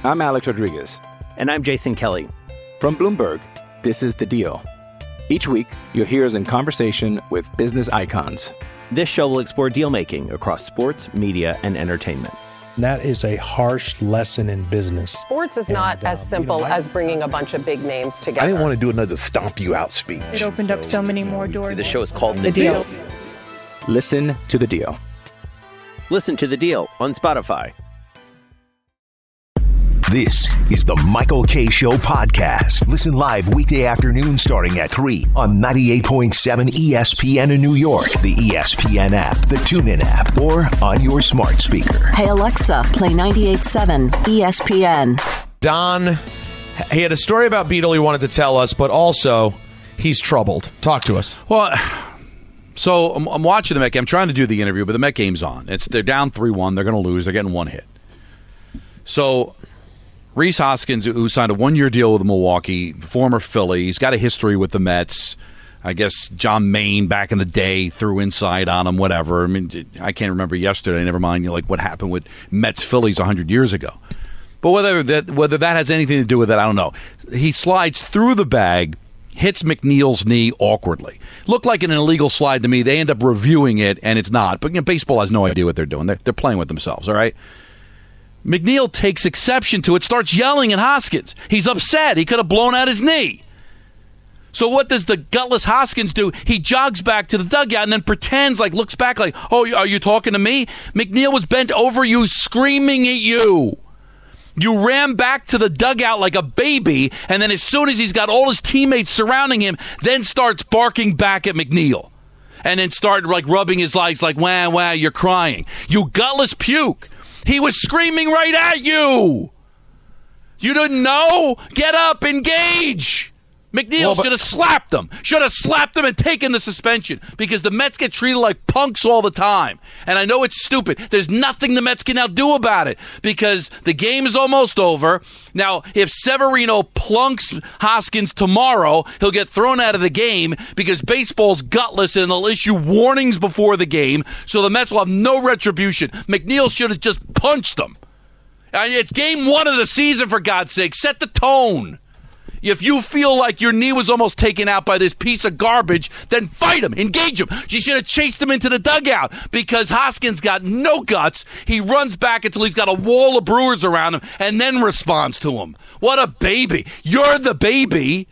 I'm Alex Rodriguez. And I'm Jason Kelly. From Bloomberg, this is The Deal. Each week, you'll hear us in conversation with business icons. This show will explore deal-making across sports, media, and entertainment. That is a harsh lesson in business. Sports is not as simple as bringing a bunch of big names together. I didn't want to do another stomp you out speech. It opened up so many more doors. The show is called The Deal. Listen to The Deal. Listen to The Deal on Spotify. This is the Michael Kay Show podcast. Listen live weekday afternoon starting at 3 on 98.7 ESPN in New York, the ESPN app, the TuneIn app, or on your smart speaker. Hey, Alexa, play 98.7 ESPN. Don, he had a story about Beetle he wanted to tell us, but also he's troubled. Talk to us. Well, so I'm watching the Met game. I'm trying to do the interview, but the Met game's on. They're down 3-1. They're going to lose. They're getting one hit. So Rhys Hoskins, who signed a one-year deal with Milwaukee, former Philly, he's got a history with the Mets. I guess John Maine back in the day threw inside on him, whatever. I mean, I can't remember yesterday, never mind like what happened with Mets-Phillies 100 years ago. But whether that has anything to do with it, I don't know. He slides through the bag, hits McNeil's knee awkwardly. Looked like an illegal slide to me. They end up reviewing it, and it's not. But baseball has no idea what they're doing. They're playing with themselves, all right? McNeil takes exception to it, starts yelling at Hoskins. He's upset. He could have blown out his knee. So what does the gutless Hoskins do? He jogs back to the dugout and then pretends, looks back like, oh, are you talking to me? McNeil was bent over you, screaming at you. You ran back to the dugout like a baby, and then as soon as he's got all his teammates surrounding him, then starts barking back at McNeil. And then started rubbing his legs like, wah, you're crying. You gutless puke. He was screaming right at you. You didn't know? Get up, engage. McNeil should have slapped him. Should have slapped him and taken the suspension because the Mets get treated like punks all the time. And I know it's stupid. There's nothing the Mets can now do about it because the game is almost over. Now, if Severino plunks Hoskins tomorrow, he'll get thrown out of the game because baseball's gutless and they'll issue warnings before the game, so the Mets will have no retribution. McNeil should have just punched him. It's game one of the season, for God's sake. Set the tone. If you feel like your knee was almost taken out by this piece of garbage, then fight him. Engage him. You should have chased him into the dugout because Hoskins got no guts. He runs back until he's got a wall of Brewers around him and then responds to him. What a baby. You're the baby.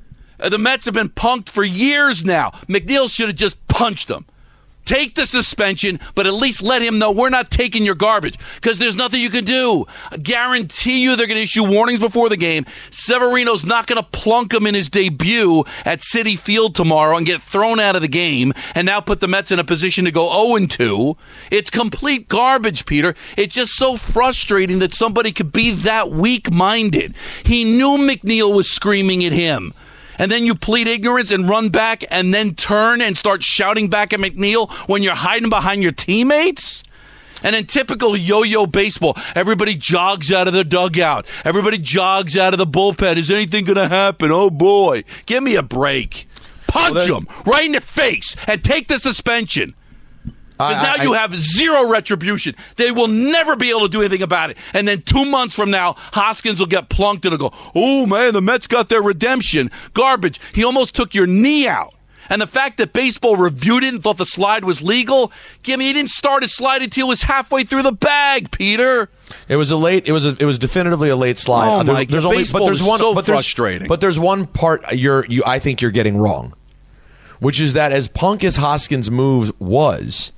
The Mets have been punked for years now. McNeil should have just punched him. Take the suspension, but at least let him know we're not taking your garbage because there's nothing you can do. I guarantee you they're going to issue warnings before the game. Severino's not going to plunk him in his debut at Citi Field tomorrow and get thrown out of the game and now put the Mets in a position to go 0-2. It's complete garbage, Peter. It's just so frustrating that somebody could be that weak-minded. He knew McNeil was screaming at him. And then you plead ignorance and run back and then turn and start shouting back at McNeil when you're hiding behind your teammates? And in typical yo-yo baseball, everybody jogs out of the dugout. Everybody jogs out of the bullpen. Is anything going to happen? Oh, boy. Give me a break. Punch him right in the face and take the suspension. Because now you have zero retribution. They will never be able to do anything about it. And then 2 months from now, Hoskins will get plunked and it'll go, oh, man, the Mets got their redemption. Garbage. He almost took your knee out. And the fact that baseball reviewed it and thought the slide was legal, he didn't start his slide until he was halfway through the bag, Peter. It was definitively a late slide. Oh, my God. Baseball is so frustrating. But there's one part I think you're getting wrong, which is that as punk as Hoskins' move was,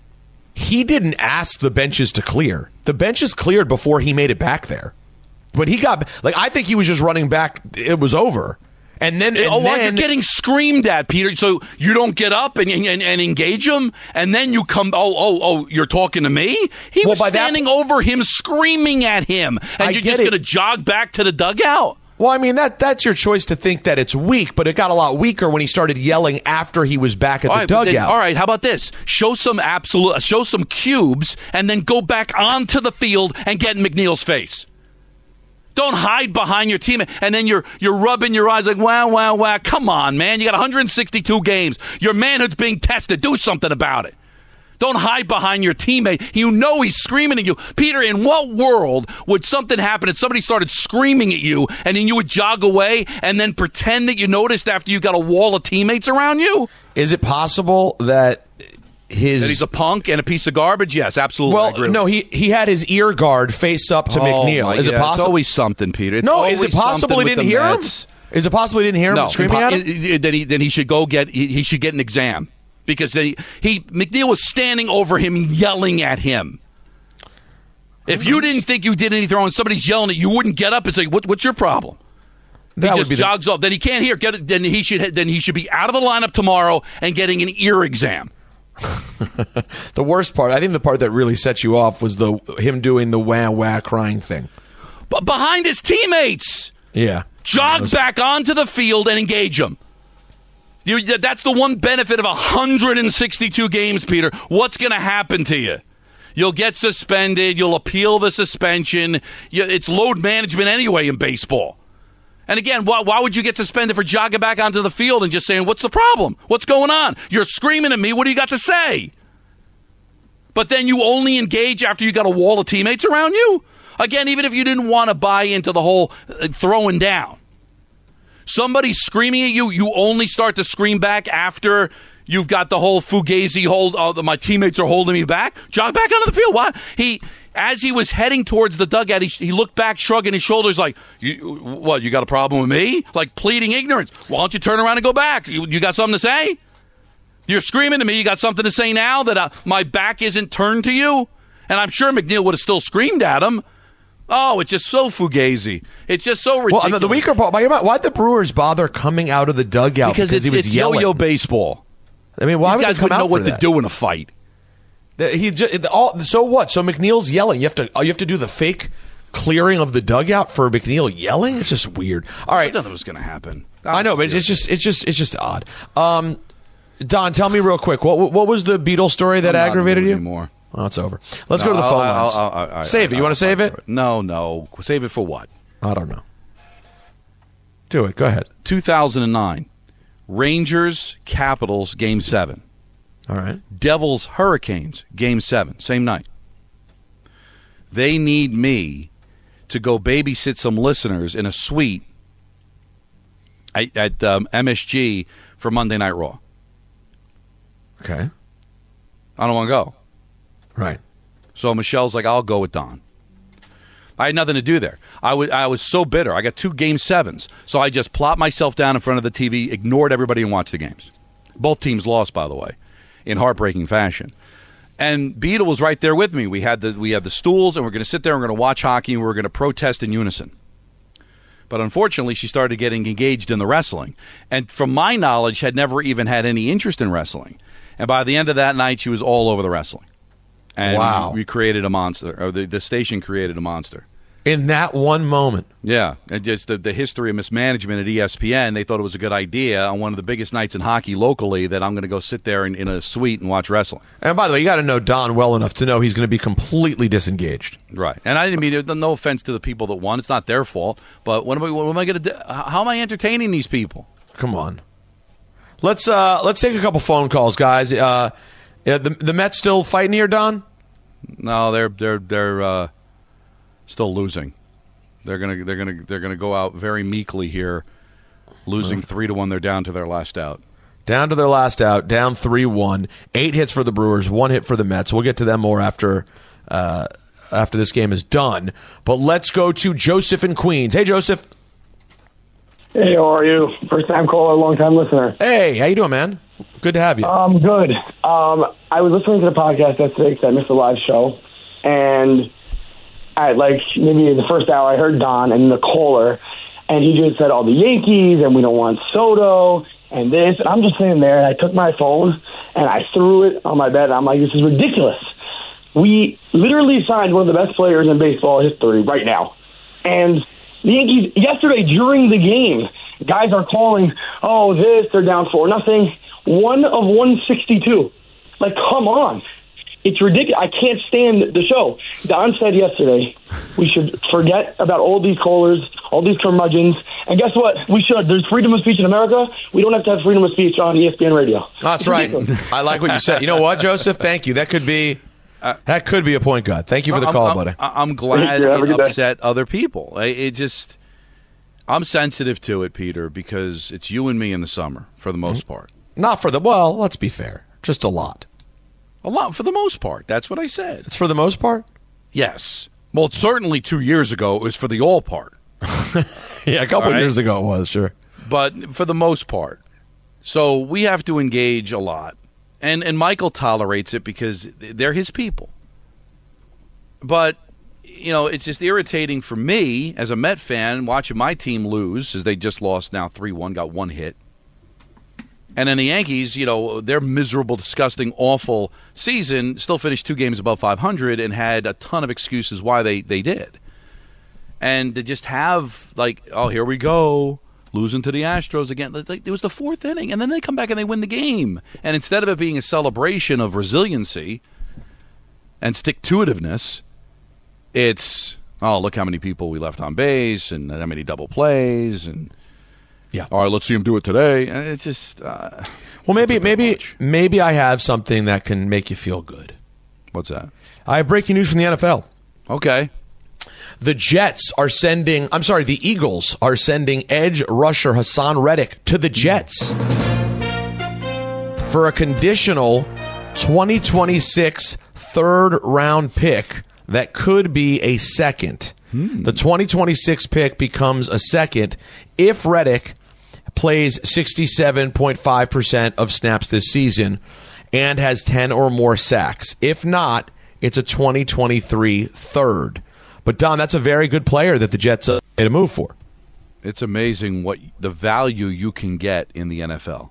he didn't ask the benches to clear. The benches cleared before he made it back there. When he got, I think he was just running back. It was over. And then, you're getting screamed at, Peter. So you don't get up and engage him, and then you come. You're talking to me. He was standing over him, screaming at him, and you're just going to jog back to the dugout. Well, I mean, that's your choice to think that it's weak, but it got a lot weaker when he started yelling after he was back at the dugout. All right, how about this? Show some cubes, and then go back onto the field and get in McNeil's face. Don't hide behind your team, and then you're rubbing your eyes like, wow. Come on, man. You got 162 games. Your manhood's being tested. Do something about it. Don't hide behind your teammate. You know he's screaming at you. Peter, in what world would something happen if somebody started screaming at you and then you would jog away and then pretend that you noticed after you got a wall of teammates around you? Is it possible that that he's a punk and a piece of garbage? Yes, absolutely. Well, no, he had his ear guard face up to McNeil. Is it possible? It's always something, Peter. Is it possible he didn't hear him? Is it possible he didn't hear him screaming at him? Then he should go get he should get an exam. Because McNeil was standing over him, yelling at him. If you didn't think you did anything wrong, and somebody's yelling at you, wouldn't get up and say, "What's your problem?" He just jogs off. Then he can't hear. Then he should be out of the lineup tomorrow and getting an ear exam. The worst part, I think, the part that really set you off was him doing the wah wah crying thing, but behind his teammates. Yeah, jog back onto the field and engage them. That's the one benefit of 162 games, Peter. What's going to happen to you? You'll get suspended. You'll appeal the suspension. It's load management anyway in baseball. And again, why would you get suspended for jogging back onto the field and just saying, what's the problem? What's going on? You're screaming at me. What do you got to say? But then you only engage after you got a wall of teammates around you? Again, even if you didn't want to buy into the whole throwing down. Somebody's screaming at you, you only start to scream back after you've got the whole Fugazi hold, my teammates are holding me back. Jog back onto the field. What? As he was heading towards the dugout, he looked back, shrugging his shoulders like, you got a problem with me? Like pleading ignorance. Why don't you turn around and go back? You got something to say? You're screaming to me. You got something to say now that my back isn't turned to you? And I'm sure McNeil would have still screamed at him. Oh, it's just so fugazi. It's just so ridiculous. Well, the weaker part, why'd the Brewers bother coming out of the dugout? Because he was yelling. Yo-yo baseball. I mean, why would they come out know for what that? to do in a fight. So what? So McNeil's yelling. You have to do the fake clearing of the dugout for McNeil yelling. It's just weird. All right, I thought that was going to happen. I know, but it's just odd. Don, tell me real quick. What was the Beatles story that aggravated you? Anymore. Oh, it's over. Let's go to the phone lines. Save it. You want to save it? No. Save it for what? I don't know. Do it. Go ahead. 2009. Rangers, Capitals, Game 7. All right. Devils, Hurricanes, Game 7. Same night. They need me to go babysit some listeners in a suite at MSG for Monday Night Raw. Okay. I don't want to go. Right. So Michelle's like, I'll go with Don. I had nothing to do there. I was so bitter. I got 2 Game 7s. So I just plopped myself down in front of the TV, ignored everybody, and watched the games. Both teams lost, by the way, in heartbreaking fashion. And Beetle was right there with me. We had the stools, and we're going to sit there and we're going to watch hockey, and we're going to protest in unison. But unfortunately, she started getting engaged in the wrestling. And from my knowledge, had never even had any interest in wrestling. And by the end of that night, she was all over the wrestling. And wow. we created a monster, or the station created a monster. In that one moment. Yeah. And just the history of mismanagement at ESPN, they thought it was a good idea on one of the biggest nights in hockey locally that I'm going to go sit there in a suite and watch wrestling. And by the way, you got to know Don well enough to know he's going to be completely disengaged. Right. And I didn't mean, no offense to the people that won. It's not their fault. But what am I going to do? How am I entertaining these people? Come on. Let's take a couple phone calls, guys. The Mets still fighting here, Don? No, they're still losing. They're gonna go out very meekly here, losing 3-1. They're down to their last out. Down to their last out. Down 3-1. 8 hits for the Brewers. 1 hit for the Mets. We'll get to them more after this game is done. But let's go to Joseph in Queens. Hey, Joseph. Hey, how are you? First-time caller, long-time listener. Hey, how you doing, man? Good to have you. Good. I was listening to the podcast yesterday because I missed the live show, and maybe in the first hour I heard Don and the caller, and he just said all the Yankees, and we don't want Soto, and this. And I'm just sitting there, and I took my phone, and I threw it on my bed, and I'm like, this is ridiculous. We literally signed one of the best players in baseball history right now. And the Yankees, yesterday during the game, guys are calling, they're down 4-0. 1 of 162. Like, come on. It's ridiculous. I can't stand the show. Don said yesterday we should forget about all these callers, all these curmudgeons. And guess what? We should. There's freedom of speech in America. We don't have to have freedom of speech on ESPN Radio. That's right. I like what you said. You know what, Joseph? Thank you. That could be a point guard. Thank you for the call, buddy. I'm glad it upset other people. I'm sensitive to it, Peter, because it's you and me in the summer for the most part. Not for the, well, let's be fair. Just a lot. A lot for the most part. That's what I said. It's for the most part? Yes. Well, certainly 2 years ago it was for the all part. Yeah, a couple years ago it was, sure. But for the most part. So we have to engage a lot. And Michael tolerates it because they're his people. But, it's just irritating for me as a Met fan watching my team lose, as they just lost now 3-1, got one hit. And then the Yankees, their miserable, disgusting, awful season still finished 2 games above 500 and had a ton of excuses why they did. And to just have, here we go, losing to the Astros again. It was the 4th inning, and then they come back and they win the game. And instead of it being a celebration of resiliency and stick-to-itiveness, it's, look how many people we left on base and how many double plays and... Yeah. All right, let's see him do it today. And it's just well, maybe I have something that can make you feel good. What's that? I have breaking news from the NFL. Okay. The Eagles are sending edge rusher Hassan Reddick to the Jets for a conditional 2026 third-round pick that could be a second. The 2026 pick becomes a second if Reddick plays 67.5% of snaps this season and has 10 or more sacks. If not, it's a 2023 third. But, Don, that's a very good player that the Jets made a move for. It's amazing what the value you can get in the NFL.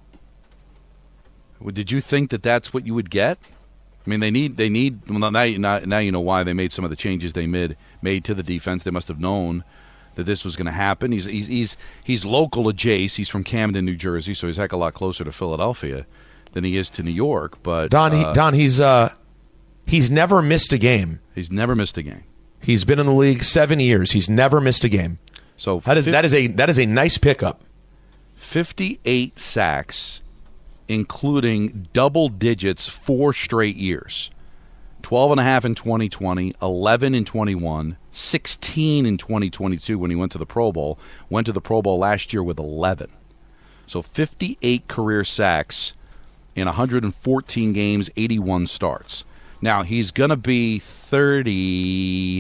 Did you think that that's what you would get? I mean, they need. Well, now you know why they made some of the changes they made to the defense. They must have known that this was going to happen. He's local to Jace. He's from Camden, New Jersey, so he's a heck of a lot closer to Philadelphia than he is to New York. But Don, he's never missed a game. He's never missed a game. He's been in the league 7 years. He's never missed a game. So that is a nice pickup. 58 sacks, including double digits 4 straight years. 12.5 in 2020, 11 in 21, 16 in 2022 when he went to the Pro Bowl. Went to the Pro Bowl last year with 11. So 58 career sacks in 114 games, 81 starts. Now, he's going to be 30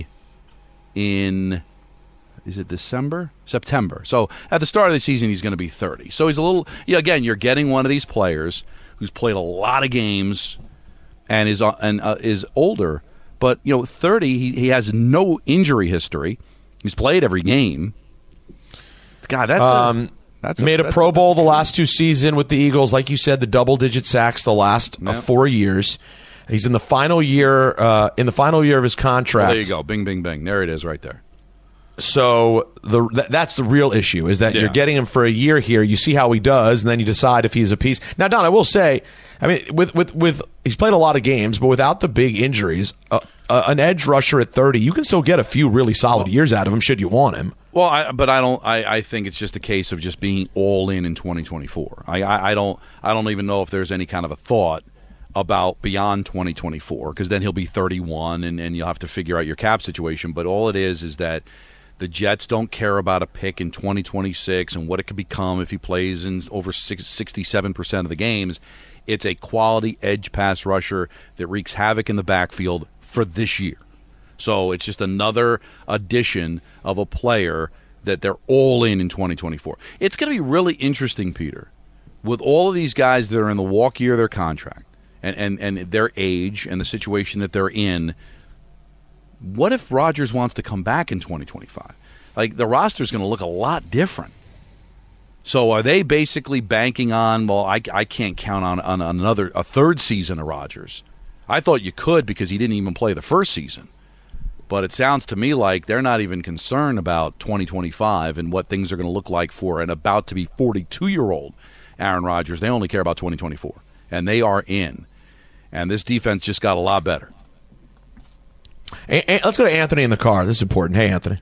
in, is it December? September. So at the start of the season, he's going to be 30. So he's a little, again, you're getting one of these players who's played a lot of games and is older. But, 30, he has no injury history. He's played every game. God, that's made a Pro Bowl the last 2 seasons with the Eagles. Like you said, the double-digit sacks the last 4 years. He's in the final year. In the final year of his contract. Well, there you go. Bing, bing, bing. There it is, right there. So that's the real issue is that you're getting him for a year here. You see how he does, and then you decide if he's a piece. Now, Don, I will say, I mean, with he's played a lot of games, but without the big injuries, an edge rusher at 30, you can still get a few really solid years out of him should you want him. Well, I think it's just a case of just being all in 2024. I don't even know if there's any kind of a thought about beyond 2024 because then he'll be 31 and you'll have to figure out your cap situation. But all it is that the Jets don't care about a pick in 2026 and what it could become if he plays in over 67% of the games. It's a quality edge pass rusher that wreaks havoc in the backfield for this year. So it's just another addition of a player that they're all in 2024. It's going to be really interesting, Peter, with all of these guys that are in the walk year of their contract and their age and the situation that they're in. What if Rodgers wants to come back in 2025? Like, the roster's going to look a lot different. So are they basically banking on, well, I can't count on a third season of Rodgers. I thought you could because he didn't even play the first season. But it sounds to me like they're not even concerned about 2025 and what things are going to look like for an about-to-be 42-year-old Aaron Rodgers. They only care about 2024, and they are in. And this defense just got a lot better. Let's go to Anthony in the car. This is important. Hey, Anthony.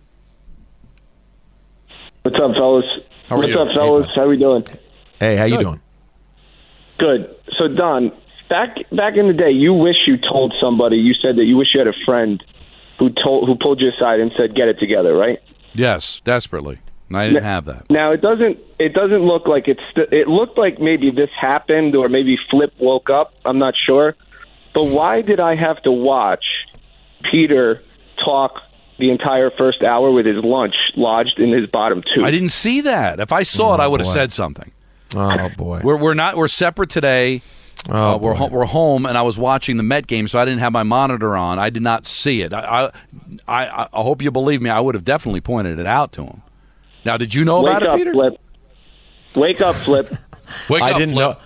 What's up, fellas? How are you? What's up, fellas? How we doing? Hey, how you doing? Good. So, Don, back in the day, you wish you told somebody. You said that you wish you had a friend who pulled you aside and said, "Get it together," right? Yes, desperately. And I didn't have that. Now it doesn't look like it looked like maybe this happened or maybe Flip woke up. I'm not sure. But why did I have to watch Peter talk the entire first hour with his lunch lodged in his bottom tooth? I didn't see that. If I saw it, I would have said something. Oh boy. We're separate today. We're home, and I was watching the Met game, so I didn't have my monitor on. I did not see it. I hope you believe me. I would have definitely pointed it out to him. Now, did you know about it, Peter? Flip. Wake up, Flip. I didn't know.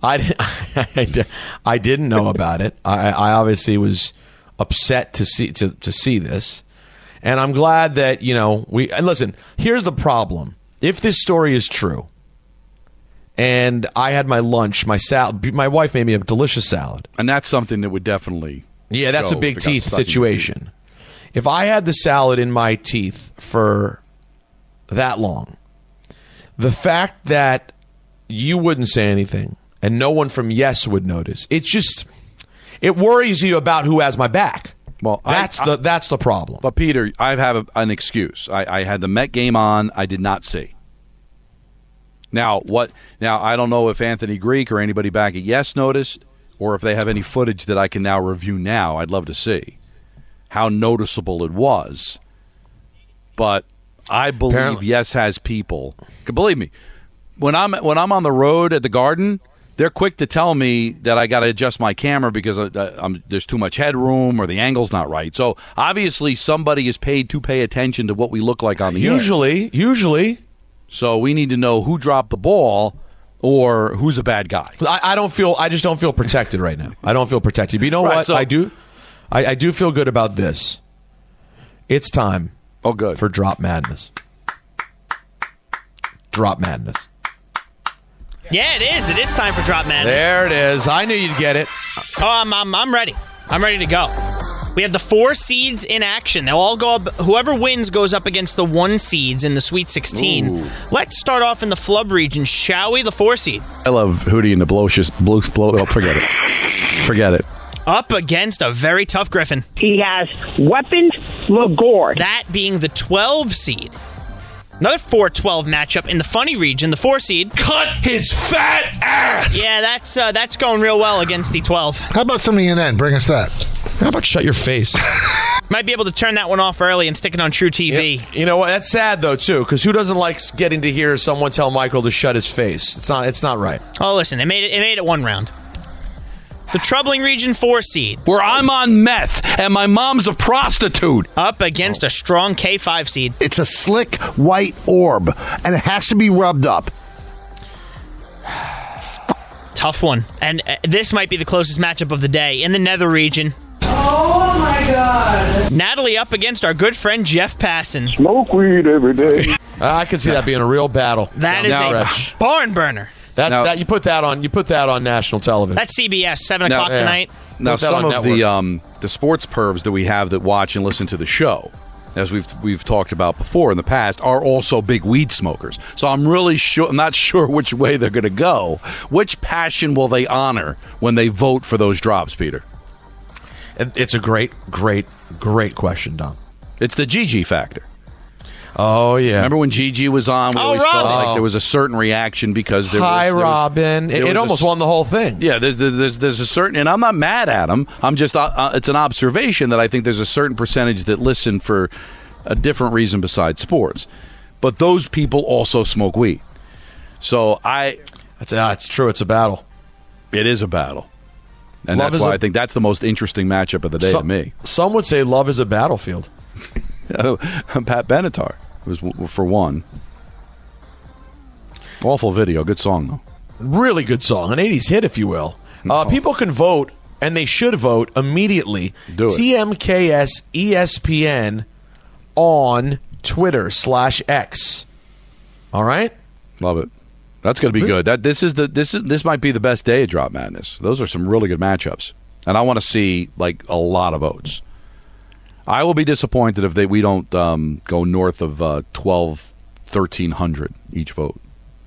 I didn't know about it. I obviously was upset to see this, and I'm glad that we. And listen, here's the problem: if this story is true, and I had my lunch, my salad, my wife made me a delicious salad, and that's something that would definitely. Yeah, that's a big teeth situation. If I had the salad in my teeth for that long, the fact that you wouldn't say anything and no one from Yes would notice, it worries you about who has my back. Well, that's the problem. But Peter, I have an excuse. I had the Met game on. I did not see. Now I don't know if Anthony Greek or anybody back at Yes noticed, or if they have any footage that I can now review now. I'd love to see how noticeable it was. But I believe Apparently. Yes has people. Believe me, when I'm on the road at the Garden, they're quick to tell me that I got to adjust my camera because there's too much headroom or the angle's not right. So obviously somebody is paid to pay attention to what we look like on the air. Usually. So we need to know who dropped the ball or who's a bad guy. I just don't feel protected right now. I don't feel protected. But you know what? So, I do feel good about this. It's time. Oh, good. For Drop Madness. Drop Madness. Yeah, it is. It is time for Drop Madness. There it is. I knew you'd get it. Oh, I'm ready. I'm ready to go. We have the 4 seeds in action. They'll all go up. Whoever wins goes up against the 1 seeds in the Sweet 16. Ooh. Let's start off in the Flub region, shall we? The 4 seed. I love Hootie and the blow. Oh, forget it. Forget it. Up against a very tough Griffin. He has weapons LaGord. That being the 12 seed. Another 4-12 matchup in the funny region, the 4 seed. Cut his fat ass! Yeah, that's going real well against the 12. How about some ENN? Bring us that. How about shut your face? Might be able to turn that one off early and stick it on True TV. Yeah, you know what? That's sad though too, because who doesn't like getting to hear someone tell Michael to shut his face? It's not right. Oh, listen, it made it 1 round. The troubling region 4 seed. Where I'm on meth and my mom's a prostitute. Up against a strong K5 seed. It's a slick white orb, and it has to be rubbed up. Tough one. And this might be the closest matchup of the day. In the Nether region. Oh my God. Natalie up against our good friend Jeff Passan. Smoke weed every day. I can see that being a real battle. That is a barn burner. You put that on national television. That's CBS, 7 o'clock tonight. Now, some of the sports pervs that we have that watch and listen to the show, as we've talked about before in the past, are also big weed smokers. So I'm not sure which way they're going to go. Which passion will they honor when they vote for those drops, Peter? It's a great question, Don. It's the Gigi factor. Oh, yeah. Remember when Gigi was on? We always felt like there was a certain reaction because there was... Robin. It almost won the whole thing. Yeah, there's a certain... And I'm not mad at him. I'm just... it's an observation that I think there's a certain percentage that listen for a different reason besides sports. But those people also smoke weed. So It's true. It's a battle. It is a battle. And that's why I think that's the most interesting matchup of the day to me. Some would say love is a battlefield. Pat Benatar was for one. Awful video. Good song, though. Really good song. An 80s hit, if you will. People can vote, and they should vote immediately. Do it. TMKS ESPN on Twitter /X. All right? Love it. That's going to be good. This might be the best day of Drop Madness. Those are some really good matchups. and I want to see like a lot of votes. I will be disappointed if we don't go north of 1,300 each vote.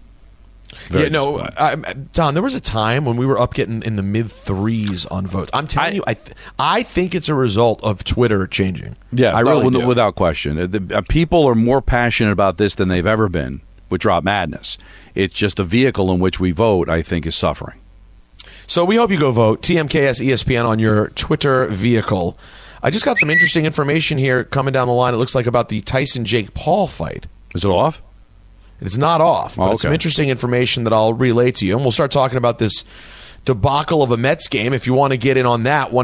Don, there was a time when we were up getting in the mid threes on votes. I'm telling you, I think it's a result of Twitter changing. Yeah, I really do. Without question. People are more passionate about this than they've ever been with Drop Madness. It's just a vehicle in which we vote, I think, is suffering. So we hope you go vote. TMKS ESPN on your Twitter vehicle. I just got some interesting information here coming down the line. It looks like about the Tyson-Jake Paul fight. Is it off? It's not off, but it's some interesting information that I'll relay to you. And we'll start talking about this debacle of a Mets game. If you want to get in on that,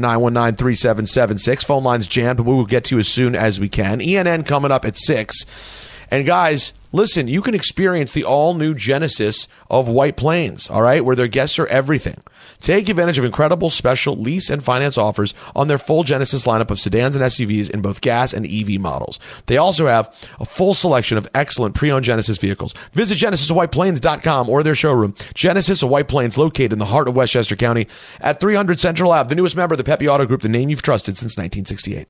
1-800-919-3776. Phone line's jammed, but we will get to you as soon as we can. ENN coming up at 6. And guys, listen, you can experience the all-new Genesis of White Plains, all right, where their guests are everything. Take advantage of incredible special lease and finance offers on their full Genesis lineup of sedans and SUVs in both gas and EV models. They also have a full selection of excellent pre-owned Genesis vehicles. Visit GenesisOfWhitePlains.com or their showroom, Genesis of White Plains, located in the heart of Westchester County at 300 Central Ave, the newest member of the Pepe Auto Group, the name you've trusted since 1968.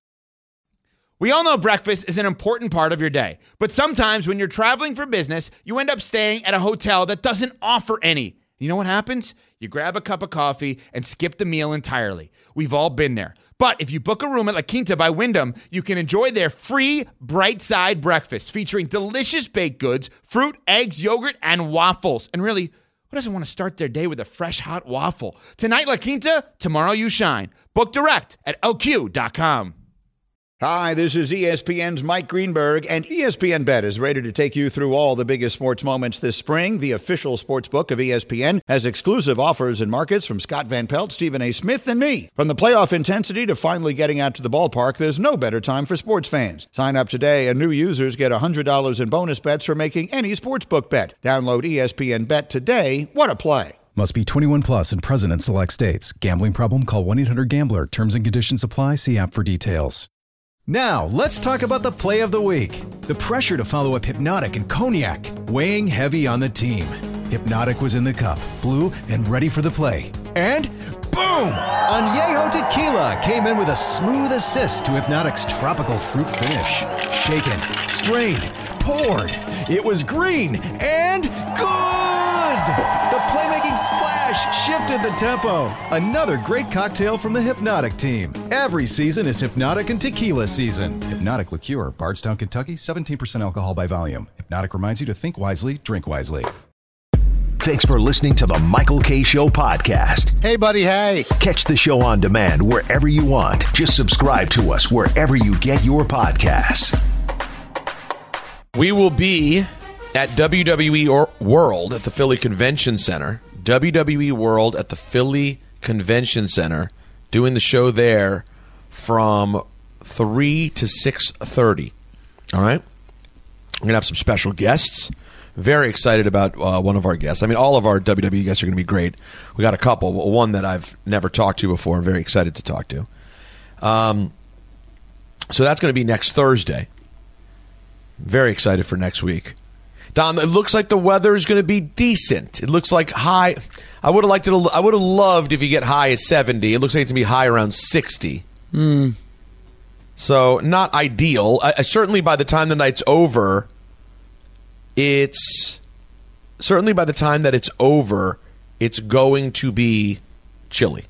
We all know breakfast is an important part of your day, but sometimes when you're traveling for business, you end up staying at a hotel that doesn't offer any. You know what happens? You grab a cup of coffee and skip the meal entirely. We've all been there. But if you book a room at La Quinta by Wyndham, you can enjoy their free Bright Side breakfast featuring delicious baked goods, fruit, eggs, yogurt, and waffles. And really, who doesn't want to start their day with a fresh, hot waffle? Tonight, La Quinta, tomorrow you shine. Book direct at LQ.com. Hi, this is ESPN's Mike Greenberg, and ESPN Bet is ready to take you through all the biggest sports moments this spring. The official sports book of ESPN has exclusive offers and markets from Scott Van Pelt, Stephen A. Smith, and me. From the playoff intensity to finally getting out to the ballpark, there's no better time for sports fans. Sign up today, and new users get $100 in bonus bets for making any sportsbook bet. Download ESPN Bet today. What a play. Must be 21 plus and present in select states. Gambling problem? Call 1-800-GAMBLER. Terms and conditions apply. See app for details. Now, let's talk about the play of the week. The pressure to follow up Hypnotic and Cognac, weighing heavy on the team. Hypnotic was in the cup, blue, and ready for the play. And boom! Añejo Tequila came in with a smooth assist to Hypnotic's tropical fruit finish. Shaken, strained, poured. It was green and good! The playmaking splash shifted the tempo. Another great cocktail from the Hypnotic team. Every season is Hypnotic and Tequila season. Hypnotic Liqueur, Bardstown, Kentucky, 17% alcohol by volume. Hypnotic reminds you to think wisely, drink wisely. Thanks for listening to the Michael K. Show podcast. Hey, buddy, hey. Catch the show on demand wherever you want. Just subscribe to us wherever you get your podcasts. We will be at WWE World at the Philly Convention Center. WWE World at the Philly Convention Center, doing the show there from 3 to 6:30. All right? We're going to have some special guests. Very excited about one of our guests. I mean, all of our WWE guests are going to be great. We got a couple. One that I've never talked to before. I'm very excited to talk to. So that's going to be next Thursday. Very excited for next week. Don, it looks like the weather is going to be decent. It looks like high. I would have loved if you get high as 70. It looks like it's going to be high around 60. So not ideal. Certainly by the time the night's over, it's going to be chilly.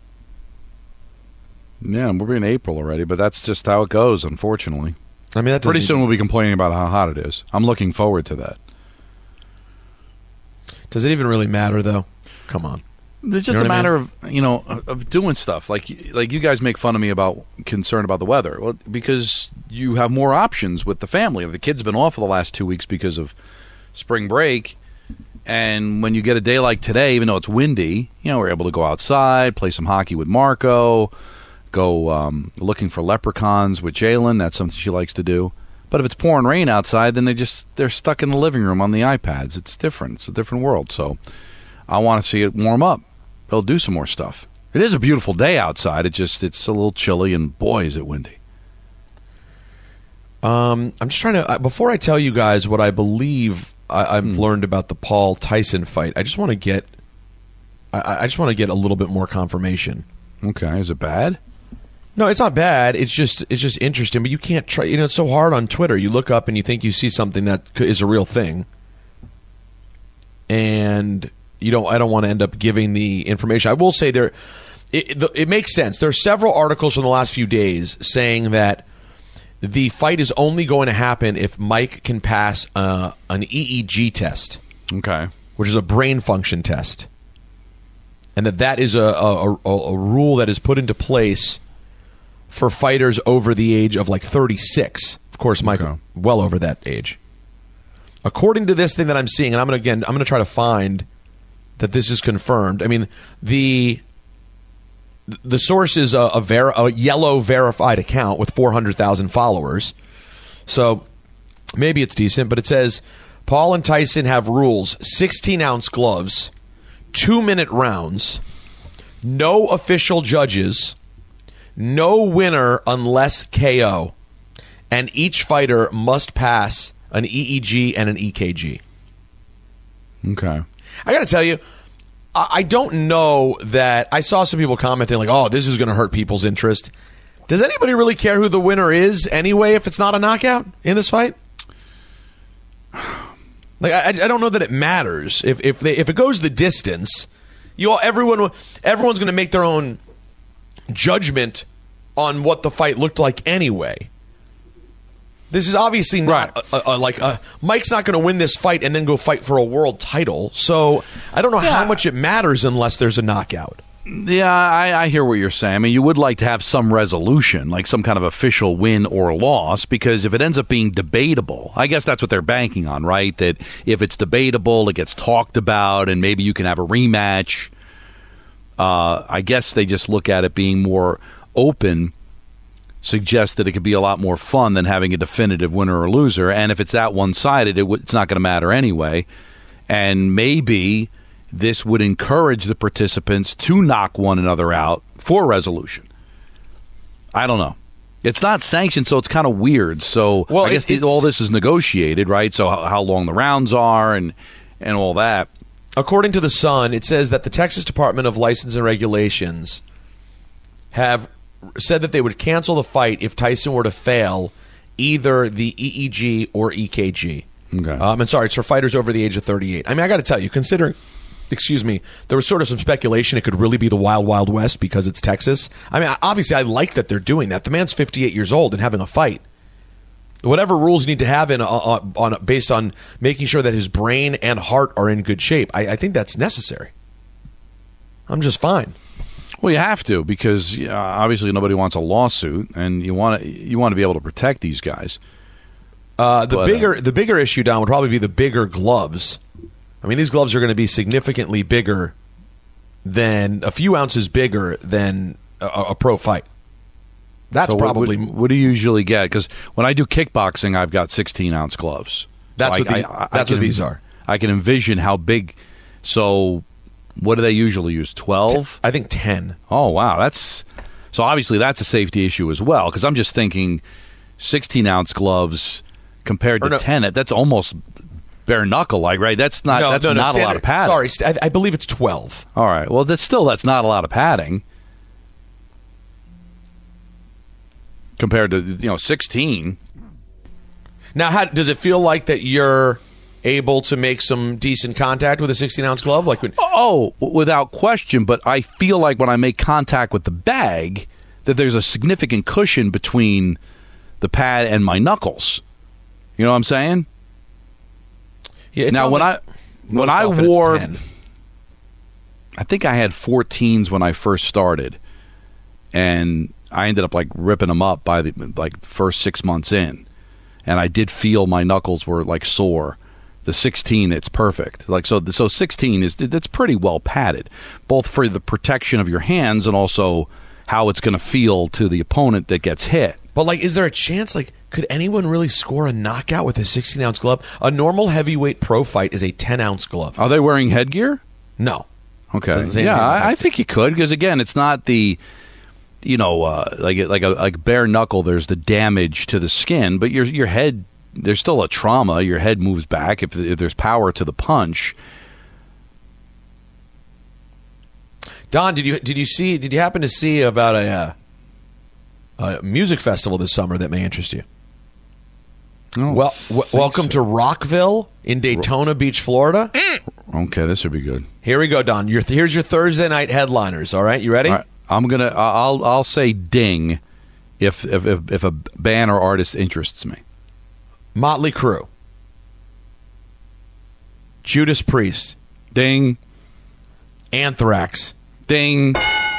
Yeah, we're in April already, but that's just how it goes, unfortunately. I mean, pretty soon we'll be complaining about how hot it is. I'm looking forward to that. Does it even really matter, though? Come on. It's just a matter of doing stuff. Like you guys make fun of me about concern about the weather. Well, because you have more options with the family. The kids have been off for the last 2 weeks because of spring break. And when you get a day like today, even though it's windy, we're able to go outside, play some hockey with Marco, go looking for leprechauns with Jalen. That's something she likes to do. But if it's pouring rain outside, then they're stuck in the living room on the iPads. It's different. It's a different world. So I want to see it warm up. They'll do some more stuff. It is a beautiful day outside. It's a little chilly, and boy, is it windy. I'm just trying to before I tell you guys what I believe I've learned about the Paul Tyson fight. I just want to get a little bit more confirmation. Okay, is it bad? No, it's not bad. It's just interesting. But you can't try. It's so hard on Twitter. You look up and you think you see something that is a real thing, and I don't want to end up giving the information. I will say it makes sense. There are several articles from the last few days saying that the fight is only going to happen if Mike can pass an EEG test. Okay, which is a brain function test, and that is a rule that is put into place for fighters over the age of like 36. Of course, Mike, well over that age. According to this thing that I'm seeing, and I'm going to try to find that this is confirmed. I mean, the source is a yellow verified account with 400,000 followers. So maybe it's decent, but it says Paul and Tyson have rules: 16-ounce gloves, 2-minute rounds, no official judges, no winner unless KO, and each fighter must pass an EEG and an EKG. Okay. I got to tell you, I don't know that. I saw some people commenting like, oh, this is going to hurt people's interest. Does anybody really care who the winner is anyway if it's not a knockout in this fight? Like, I don't know that it matters. If it goes the distance, everyone's going to make their own judgment on what the fight looked like anyway. This is obviously not Mike's not going to win this fight and then go fight for a world title. So I don't know how much it matters unless there's a knockout. Yeah, I hear what you're saying. I mean, you would like to have some resolution, like some kind of official win or loss, because if it ends up being debatable, I guess that's what they're banking on, right? That if it's debatable, it gets talked about, and maybe you can have a rematch. I guess they just look at it being more open, suggests that it could be a lot more fun than having a definitive winner or loser. And if it's that one-sided, it's not going to matter anyway. And maybe this would encourage the participants to knock one another out for resolution. I don't know. It's not sanctioned, so it's kind of weird. So I guess all this is negotiated, right? So how long the rounds are and all that. According to The Sun, it says that the Texas Department of License and Regulations have said that they would cancel the fight if Tyson were to fail either the EEG or EKG. Okay. I'm sorry, it's for fighters over the age of 38. I mean, I got to tell you, considering, there was sort of some speculation it could really be the Wild Wild West because it's Texas. I mean, obviously, I like that they're doing that. The man's 58 years old and having a fight. Whatever rules you need to have based on making sure that his brain and heart are in good shape, I think that's necessary. I'm just fine. Well, you have to, because obviously nobody wants a lawsuit, and you want to be able to protect these guys. The bigger issue, Don, would probably be the bigger gloves. I mean, these gloves are going to be significantly bigger than a few ounces bigger than a pro fight. That's so probably what do you usually get? Because when I do kickboxing, I've got 16-ounce gloves. That's what these are. I can envision how big. So what do they usually use? 12? I think 10. Oh, wow. So obviously that's a safety issue as well, because I'm just thinking 16-ounce gloves compared to 10. That's almost bare knuckle like, right? That's not not a lot of padding. Sorry, I believe it's 12. All right. Well, that's not a lot of padding compared to 16. Now, how does it feel like that you're able to make some decent contact with a 16-ounce glove? Without question. But I feel like when I make contact with the bag, that there's a significant cushion between the pad and my knuckles. You know what I'm saying? Yeah. Now, when I wore, I think I had 14s when I first started, and I ended up ripping them up by the first 6 months in, and I did feel my knuckles were sore. The 16, it's perfect. So 16 that's pretty well padded, both for the protection of your hands and also how it's going to feel to the opponent that gets hit. But is there a chance? Could anyone really score a knockout with a 16-ounce glove? A normal heavyweight pro fight is a 10-ounce glove. Are they wearing headgear? No. Okay. Yeah, I think you could, because again, it's not the like bare knuckle. There's the damage to the skin, but your head. There's still a trauma. Your head moves back if there's power to the punch. Don, did you happen to see about a music festival this summer that may interest you? Oh, Welcome to Rockville in Daytona Beach, Florida. Okay, this would be good. Here we go, Don. Here's your Thursday night headliners. All right, you ready? All right, I'll say ding if a band or artist interests me. Motley Crue, Judas Priest, ding. Anthrax, ding.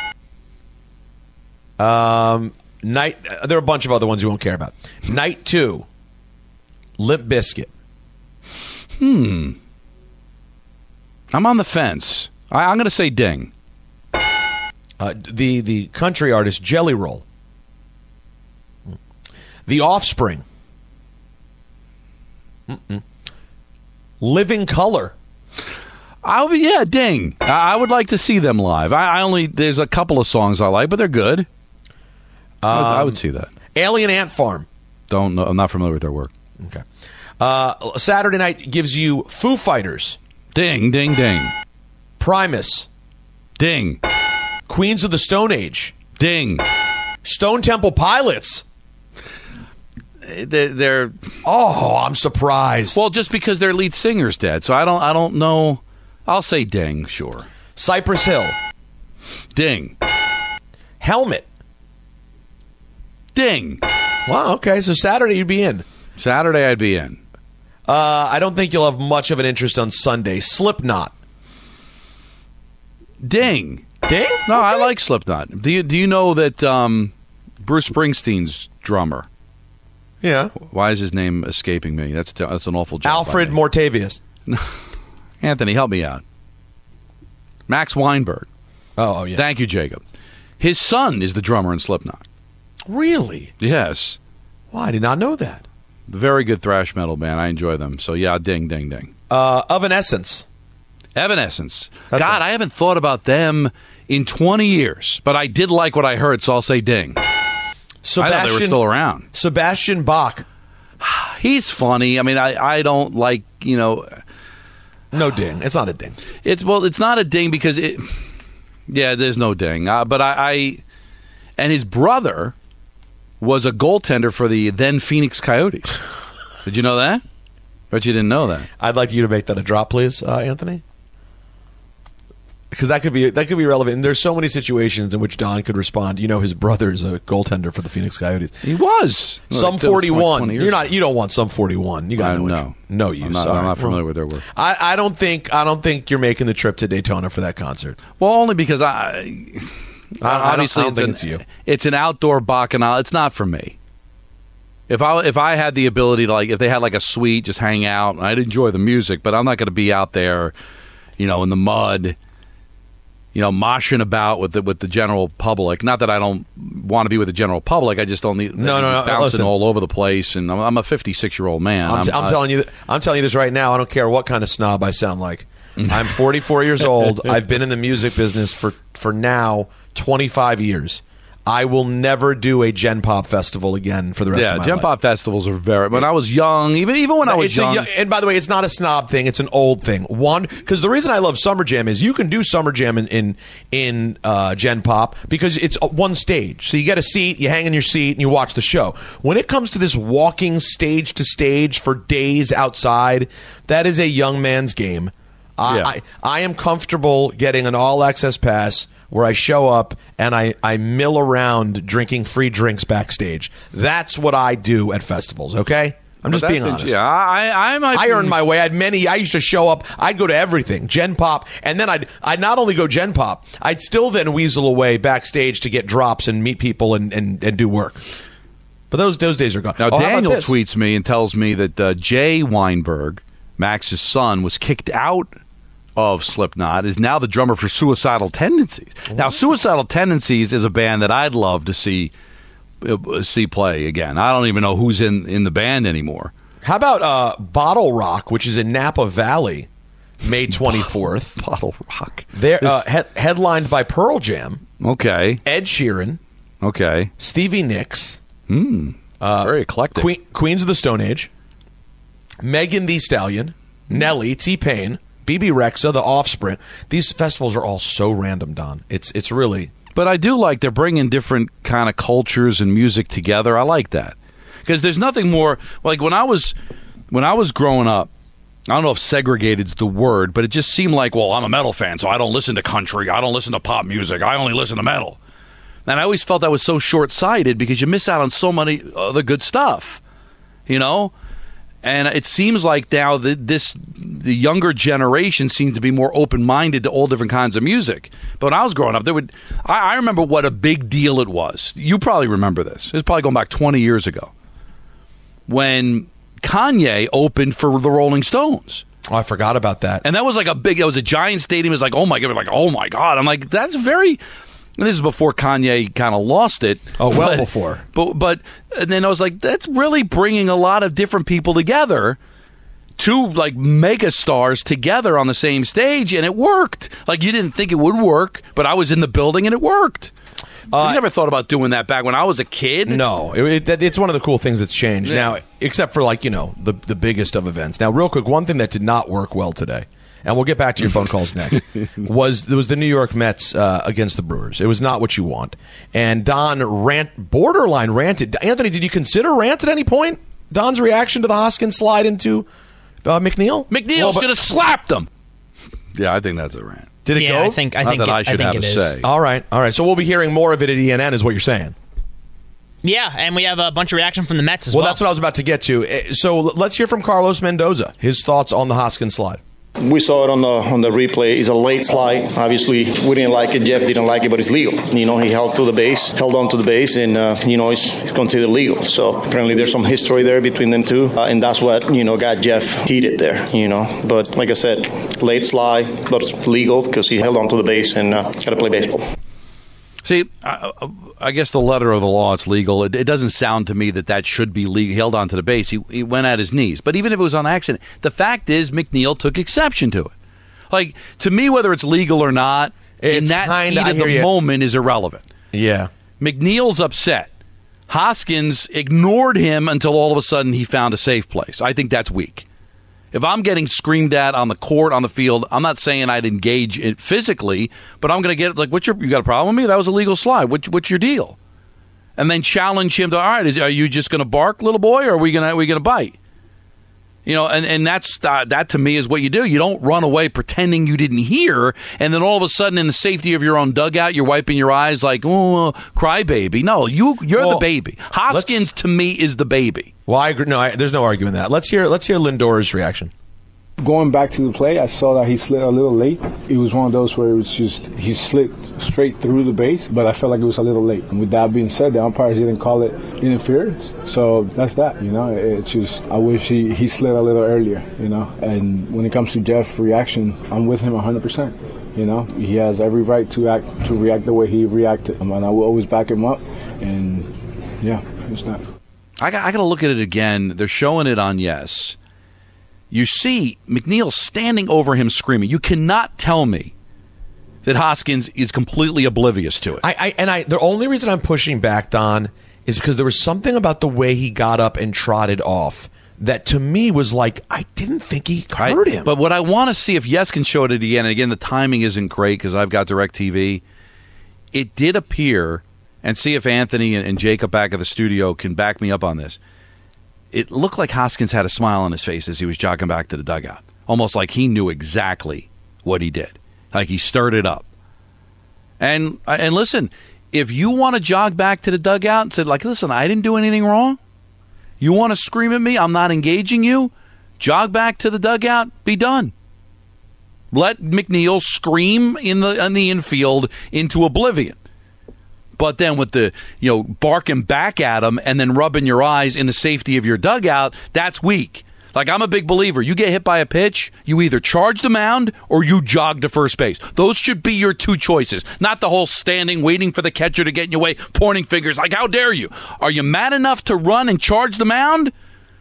There are a bunch of other ones you won't care about. Night 2, Limp Bizkit. I'm on the fence. I'm going to say ding. The country artist Jelly Roll. The Offspring. Living Colour. Ding. I would like to see them live. There's a couple of songs I like, but they're good. I would see that. Alien Ant Farm. Don't know. I'm not familiar with their work. Okay. Saturday night gives you Foo Fighters. Ding, ding, ding. Primus. Ding. Queens of the Stone Age. Ding. Stone Temple Pilots. They're. Oh, I'm surprised. Well, just because their lead singer's dead, so I don't know. I'll say ding. Sure. Cypress Hill. Ding. Helmet. Ding. Wow. Okay. So Saturday you'd be in. Saturday I'd be in. I don't think you'll have much of an interest on Sunday. Slipknot. Ding. Ding? No, okay. I like Slipknot. Do you know that Bruce Springsteen's drummer? Yeah. Why is his name escaping me? That's an awful job. Alfred Mortavius. Anthony, help me out. Max Weinberg. Oh, yeah. Thank you, Jacob. His son is the drummer in Slipknot. Really? Yes. Well, I did not know that. Very good thrash metal band. I enjoy them. So, yeah, ding, ding, ding. Evanescence. Evanescence. That's God, I haven't thought about them in 20 years, but I did like what I heard, so I'll say ding. I know they were still around. Sebastian Bach. He's funny. I mean, I don't like, No ding. It's not a ding. It's not a ding because there's no ding. But and his brother was a goaltender for the then Phoenix Coyotes. Did you know that? Bet you didn't know that. I'd like you to make that a drop, please, Anthony. Because that could be relevant. And there's so many situations in which Don could respond. His brother's a goaltender for the Phoenix Coyotes. He was. Some 41. You don't want some 41. You got no use. I'm not familiar with their work. I don't think you're making the trip to Daytona for that concert. Well, only because obviously it's an outdoor bacchanal. It's not for me. If I had the ability to, if they had like a suite, just hang out, I'd enjoy the music, but I'm not going to be out there, in the mud, moshing about with the general public. Not that I don't want to be with the general public. I just don't need bouncing listen. all over the place. And I'm a 56-year-old man. I'm telling you this right now. I don't care what kind of snob I sound like. I'm 44 years old. I've been in the music business for now 25 years. I will never do a Gen Pop festival again for the rest of my life. Yeah, Gen Pop festivals are when I was young, even when I was young. And by the way, it's not a snob thing; it's an old thing. One, because the reason I love Summer Jam is you can do Summer Jam in Gen Pop because it's one stage. So you get a seat, you hang in your seat, and you watch the show. When it comes to this walking stage to stage for days outside, that is a young man's game. I am comfortable getting an all-access pass where I show up and I mill around drinking free drinks backstage. That's what I do at festivals, okay? I'm just being honest. Yeah, I earned my way. I used to show up. I'd go to everything, Gen Pop, and then I'd not only go Gen Pop, I'd still then weasel away backstage to get drops and meet people and do work. But those days are gone. Now, Daniel tweets me and tells me that Jay Weinberg, Max's son, was kicked out of Slipknot, is now the drummer for Suicidal Tendencies. Now, Suicidal Tendencies is a band that I'd love to see play again. I don't even know who's in the band anymore. How about Bottle Rock, which is in Napa Valley, May 24th? Bottle Rock. They're headlined by Pearl Jam. Okay. Ed Sheeran. Okay. Stevie Nicks. Very eclectic. Queens of the Stone Age. Megan Thee Stallion. Nelly. T-Pain. BB Rexa, The Offspring. These festivals are all so random, Don. It's really. But I do like they're bringing different kind of cultures and music together. I like that because there's nothing more like when I was growing up. I don't know if segregated is the word, but it just seemed like, well, I'm a metal fan, so I don't listen to country. I don't listen to pop music. I only listen to metal. And I always felt that was so short-sighted because you miss out on so many other good stuff, you know? And it seems like now the younger generation seems to be more open-minded to all different kinds of music. But when I was growing up, I remember what a big deal it was. You probably remember this. It's probably going back 20 years ago when Kanye opened for the Rolling Stones. Oh, I forgot about that. And that was like it was a giant stadium. It was like, oh my God. I'm like, that's very... And this is before Kanye kind of lost it. Oh, well before. But and then I was like, that's really bringing a lot of different people together, two like mega stars together on the same stage, and it worked. Like you didn't think it would work, but I was in the building and it worked. You never thought about doing that back when I was a kid? No. It's one of the cool things that's changed now, except for like, the biggest of events. Now, real quick, one thing that did not work well today, and we'll get back to your phone calls next, was the New York Mets against the Brewers. It was not what you want. And Don borderline ranted. Anthony, did you consider rant at any point? Don's reaction to the Hoskins slide into McNeil? McNeil should have slapped him. Yeah, I think that's a rant. Did it go? I think I should have a say. All right. So we'll be hearing more of it at ENN is what you're saying. Yeah, and we have a bunch of reaction from the Mets as well. Well, that's what I was about to get to. So let's hear from Carlos Mendoza, his thoughts on the Hoskins slide. We saw it on the replay. It's a late slide. Obviously, we didn't like it. Jeff didn't like it, but it's legal. He held on to the base, and it's considered legal. So apparently, there's some history there between them two, and that's what got Jeff heated there. But like I said, late slide, but it's legal because he held on to the base and got to play baseball. See, I guess the letter of the law, it's legal. It doesn't sound to me that should be legal. He held on to the base. He went at his knees. But even if it was on accident, the fact is McNeil took exception to it. Like, to me, whether it's legal or not, in that heat of the moment is irrelevant. Yeah. McNeil's upset. Hoskins ignored him until all of a sudden he found a safe place. I think that's weak. If I'm getting screamed at on the court, on the field, I'm not saying I'd engage it physically, but I'm going to get like, you got a problem with me? That was a legal slide. What's your deal? And then challenge him to, all right, are you just going to bark, little boy, or are we going to bite? And that's that to me is what you do. You don't run away pretending you didn't hear, and then all of a sudden, in the safety of your own dugout, you're wiping your eyes like, oh, crybaby. No, you're the baby. Hoskins to me is the baby. Well, I agree. No, there's no arguing that. Let's hear Lindor's reaction. Going back to the play, I saw that he slid a little late. It was one of those where it was just he slid straight through the base, but I felt like it was a little late. And with that being said, the umpires didn't call it interference. So that's that, It's just I wish he slid a little earlier, And when it comes to Jeff's reaction, I'm with him 100%. He has every right to react the way he reacted, and I will always back him up. And yeah, it's that. I got to look at it again. They're showing it on Yes. You see McNeil standing over him screaming. You cannot tell me that Hoskins is completely oblivious to it. The only reason I'm pushing back, Don, is because there was something about the way he got up and trotted off that to me was like, I didn't think he heard him. But what I want to see, if Yes can show it again, and again, the timing isn't great because I've got DirecTV, it did appear, and see if Anthony and Jacob back at the studio can back me up on this. It looked like Hoskins had a smile on his face as he was jogging back to the dugout. Almost like he knew exactly what he did. Like he stirred it up. And listen, if you want to jog back to the dugout and say, like, listen, I didn't do anything wrong. You want to scream at me? I'm not engaging you. Jog back to the dugout. Be done. Let McNeil scream in the infield into oblivion. But then with the, barking back at him and then rubbing your eyes in the safety of your dugout, that's weak. Like, I'm a big believer. You get hit by a pitch, you either charge the mound or you jog to first base. Those should be your two choices. Not the whole standing, waiting for the catcher to get in your way, pointing fingers. Like, how dare you? Are you mad enough to run and charge the mound?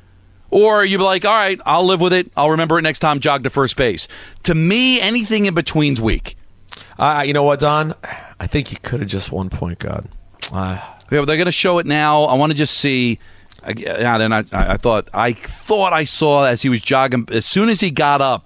Or are you like, all right, I'll live with it. I'll remember it next time, jog to first base. To me, anything in between's weak. You know what, Don? I think he could have just won point guard. Yeah, but they're going to show it now. I want to just see. Then I thought I saw as he was jogging. As soon as he got up,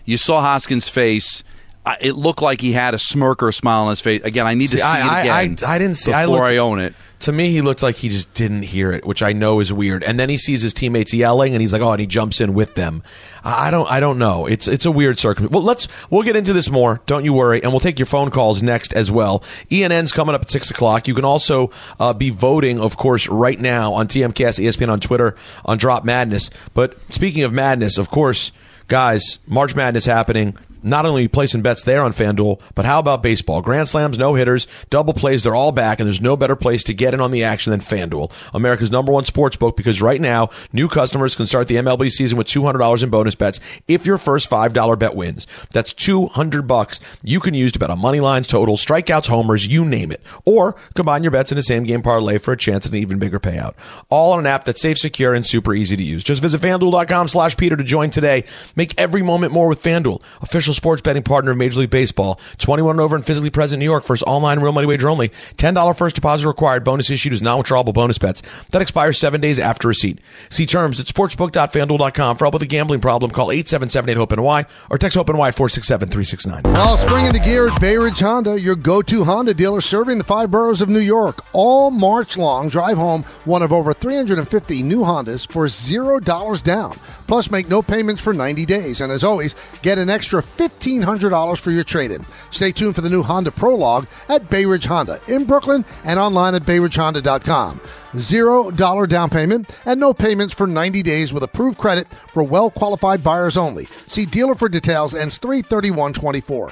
You saw Hoskins' face. It looked like he had a smirk or a smile on his face. Again, I need to see it again. I didn't see before I own it. To me, he looked like he just didn't hear it, which I know is weird. And then he sees his teammates yelling, and he's like, "Oh!" and he jumps in with them. I don't know. It's a weird circumstance. Well, we'll get into this more. Don't you worry, and we'll take your phone calls next as well. ENN's coming up at 6:00. You can also be voting, of course, right now on TMCast, ESPN on Twitter, on Drop Madness. But speaking of madness, of course, guys, March Madness happening. Not only are you placing bets there on FanDuel, but how about baseball? Grand slams, no-hitters, double plays, they're all back, and there's no better place to get in on the action than FanDuel, America's #1 sports book, because right now, new customers can start the MLB season with $200 in bonus bets if your first $5 bet wins. That's $200 you can use to bet on money lines, totals, strikeouts, homers, you name it. Or combine your bets in a same-game parlay for a chance at an even bigger payout. All on an app that's safe, secure, and super easy to use. Just visit FanDuel.com/Peter to join today. Make every moment more with FanDuel, official sports betting partner of Major League Baseball. 21 and over and physically present in New York. First online real money wager only. $10 first deposit required. Bonus issued is non-withdrawable bonus bets that expires 7 days after receipt. See terms at sportsbook.fanduel.com. For help with a gambling problem, call 877-8-HOPE-NY or text HOPE-NY at 467-369. Well, spring into gear at Bay Ridge Honda, your go-to Honda dealer serving the 5 boroughs of New York. All March long, drive home one of over 350 new Hondas for $0 down. Plus, make no payments for 90 days. And as always, get an extra $1,500 for your trade-in. Stay tuned for the new Honda Prologue at Bay Ridge Honda in Brooklyn and online at BayRidgeHonda.com. $0 down payment and no payments for 90 days with approved credit for well-qualified buyers only. See dealer for details. Ends 3/31/24.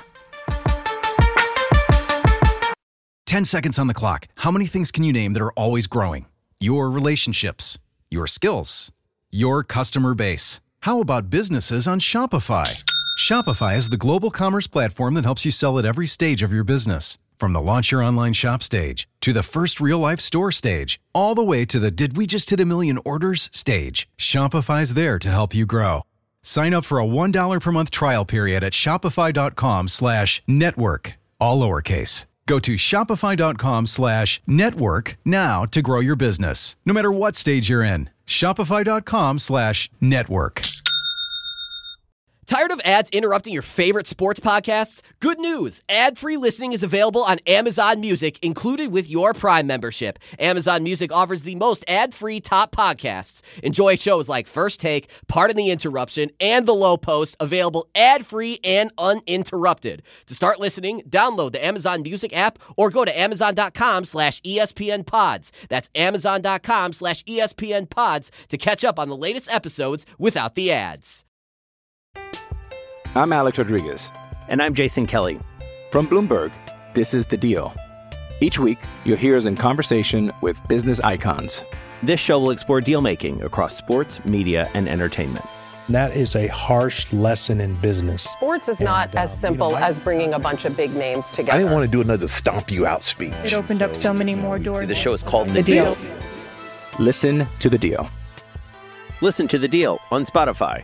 10 seconds on the clock. How many things can you name that are always growing? Your relationships, your skills, your customer base. How about businesses on Shopify? Shopify is the global commerce platform that helps you sell at every stage of your business. From the launch your online shop stage, to the first real-life store stage, all the way to the did we just hit a million orders stage. Shopify's there to help you grow. Sign up for a $1 per month trial period at shopify.com/network, all lowercase. Go to shopify.com/network now to grow your business, no matter what stage you're in. Shopify.com/network. Tired of ads interrupting your favorite sports podcasts? Good news! Ad-free listening is available on Amazon Music, included with your Prime membership. Amazon Music offers the most ad-free top podcasts. Enjoy shows like First Take, Pardon the Interruption, and The Low Post, available ad-free and uninterrupted. To start listening, download the Amazon Music app or go to amazon.com/ESPN Pods. That's amazon.com/ESPN Pods to catch up on the latest episodes without the ads. I'm Alex Rodriguez. And I'm Jason Kelly. From Bloomberg, this is The Deal. Each week, you'll hear us in conversation with business icons. This show will explore deal-making across sports, media, and entertainment. That is a harsh lesson in business. Sports is not as simple as bringing a bunch of big names together. I didn't want to do another stomp you out speech. It opened up so many more doors. The show is called The Deal. Listen to The Deal. Listen to The Deal on Spotify.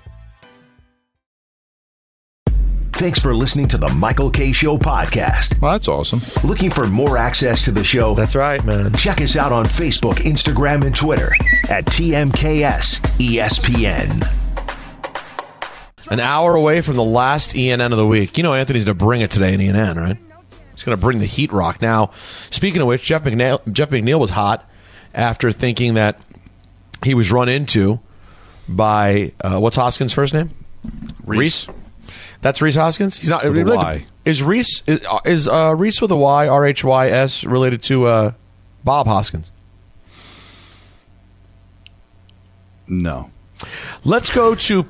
Thanks for listening to the Michael K. Show podcast. Well, that's awesome. Looking for more access to the show? That's right, man. Check us out on Facebook, Instagram, and Twitter at TMKS ESPN. An hour away from the last ENN of the week. You know Anthony's going to bring it today in ENN, right? He's going to bring the heat rock. Now, speaking of which, Jeff McNeil was hot after thinking that he was run into by, what's Hoskins' first name? Reese. That's Reese Hoskins? He's not. With a Y. Is Reese with a Y, RHYS, related to Bob Hoskins? No. Let's go to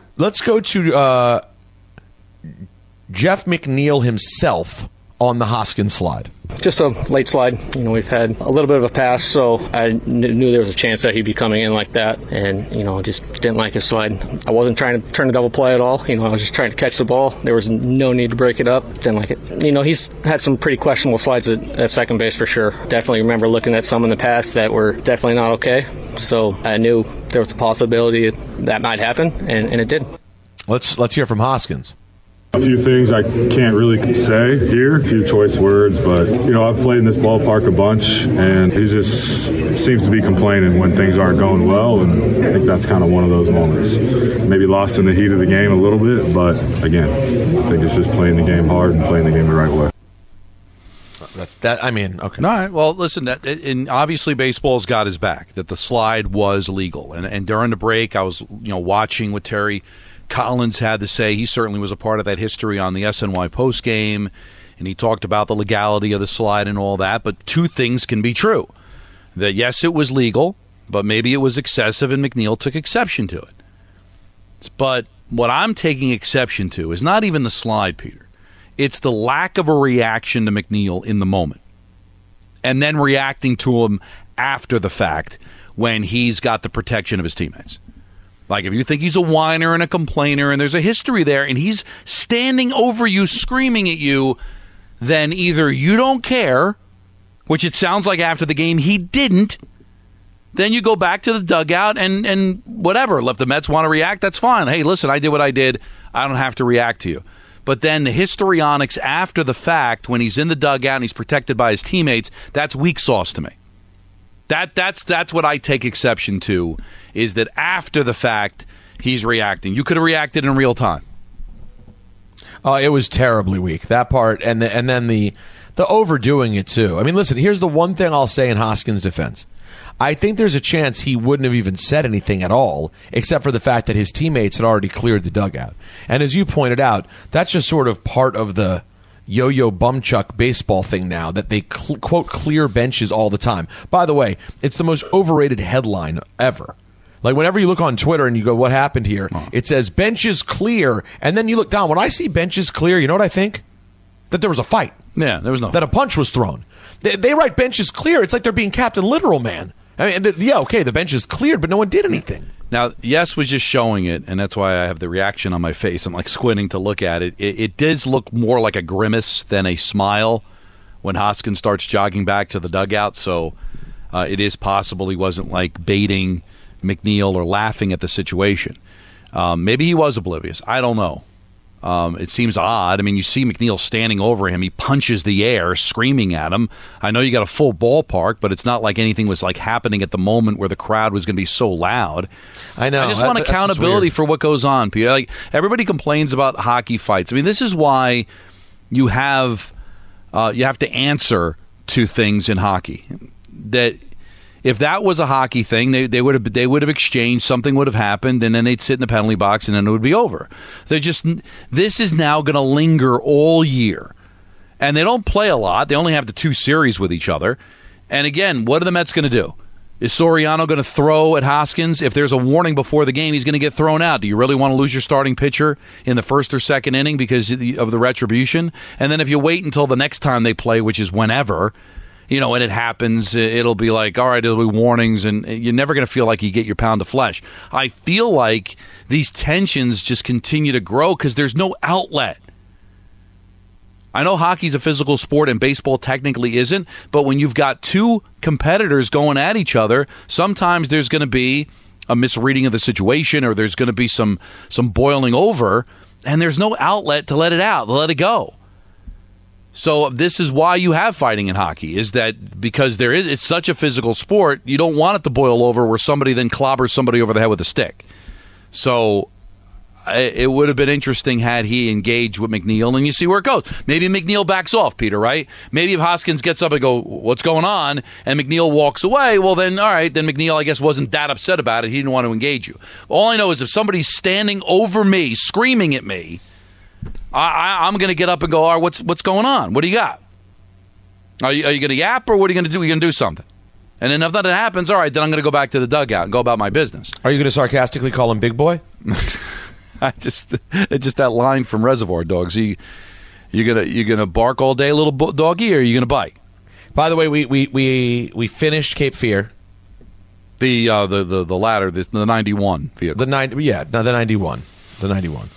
Jeff McNeil himself on the Hoskins slide. Just a late slide. You know, we've had a little bit of a pass, so I knew there was a chance that he'd be coming in like that, and, you know, just didn't like his slide. I wasn't trying to turn a double play at all. You know, I was just trying to catch the ball. There was no need to break it up. Didn't like it. You know, he's had some pretty questionable slides at second base for sure. Definitely remember looking at some in the past that were definitely not okay, so I knew there was a possibility that might happen, and it did. Let's hear from Hoskins. A few things I can't really say here, a few choice words, but, I've played in this ballpark a bunch, and he just seems to be complaining when things aren't going well, and I think that's kind of one of those moments. Maybe lost in the heat of the game a little bit, but, again, I think it's just playing the game hard and playing the game the right way. That's that. I mean, okay. All right. Well, listen. And obviously, baseball's got his back. That the slide was legal. And during the break, I was watching what Terry Collins had to say. He certainly was a part of that history on the SNY postgame, and he talked about the legality of the slide and all that. But two things can be true: that yes, it was legal, but maybe it was excessive, and McNeil took exception to it. But what I'm taking exception to is not even the slide, Peter. It's the lack of a reaction to McNeil in the moment, and then reacting to him after the fact when he's got the protection of his teammates. Like, if you think he's a whiner and a complainer and there's a history there and he's standing over you screaming at you, then either you don't care, which it sounds like after the game he didn't, then you go back to the dugout and whatever. If the Mets want to react, that's fine. Hey, listen, I did what I did. I don't have to react to you. But then the histrionics after the fact, when he's in the dugout and he's protected by his teammates, that's weak sauce to me. That's what I take exception to, is that after the fact he's reacting. You could have reacted in real time. Oh, it was terribly weak, that part, and then the overdoing it too. I mean, listen, here's the one thing I'll say in Hoskins' defense. I think there's a chance he wouldn't have even said anything at all, except for the fact that his teammates had already cleared the dugout. And as you pointed out, that's just sort of part of the yo-yo bumchuck baseball thing now, that they, quote, clear benches all the time. By the way, it's the most overrated headline ever. Like, whenever you look on Twitter and you go, what happened here? It says, benches clear, and then you look down. When I see benches clear, you know what I think? That there was a fight. Yeah, there was no. That a punch was thrown. They write benches clear. It's like they're being Captain Literal, man. I mean, the bench is cleared, but no one did anything. Now, Yes was just showing it, and that's why I have the reaction on my face. I'm like squinting to look at it. It does look more like a grimace than a smile when Hoskins starts jogging back to the dugout, so it is possible he wasn't like baiting McNeil or laughing at the situation. Maybe he was oblivious. I don't know. It seems odd. I mean, you see McNeil standing over him. He punches the air, screaming at him. I know you got a full ballpark, but it's not like anything was like happening at the moment where the crowd was going to be so loud. I know. I just want accountability for what goes on, Peter. Like, everybody complains about hockey fights. I mean, this is why you have to answer to things in hockey. That if that was a hockey thing, they would have exchanged, something would have happened, and then they'd sit in the penalty box, and then it would be over. This is now going to linger all year, and they don't play a lot. They only have the 2 series with each other. And again, what are the Mets going to do? Is Soriano going to throw at Hoskins? If there's a warning before the game, he's going to get thrown out. Do you really want to lose your starting pitcher in the first or second inning because of the retribution? And then if you wait until the next time they play, which is whenever, and it happens, it'll be like, all right, it'll be warnings, and you're never going to feel like you get your pound of flesh. I feel like these tensions just continue to grow because there's no outlet. I know hockey's a physical sport and baseball technically isn't, but when you've got 2 competitors going at each other, sometimes there's going to be a misreading of the situation, or there's going to be some boiling over, and there's no outlet to let it out, to let it go. So this is why you have fighting in hockey, is that because it's such a physical sport, you don't want it to boil over where somebody then clobbers somebody over the head with a stick. So it would have been interesting had he engaged with McNeil, and you see where it goes. Maybe McNeil backs off, Peter, right? Maybe if Hoskins gets up and go, what's going on, and McNeil walks away, well then, all right, then McNeil, I guess, wasn't that upset about it. He didn't want to engage you. All I know is if somebody's standing over me, screaming at me, I'm going to get up and go, all right, what's going on? What do you got? Are you going to yap, or what are you going to do? Are you going to do something? And then if nothing happens, all right, then I'm going to go back to the dugout and go about my business. Are you going to sarcastically call him Big Boy? It's just that line from Reservoir Dogs. You gonna bark all day, little doggy, or are you going to bite? By the way, we finished Cape Fear. The ladder, the 91 vehicle. The 91. The 91.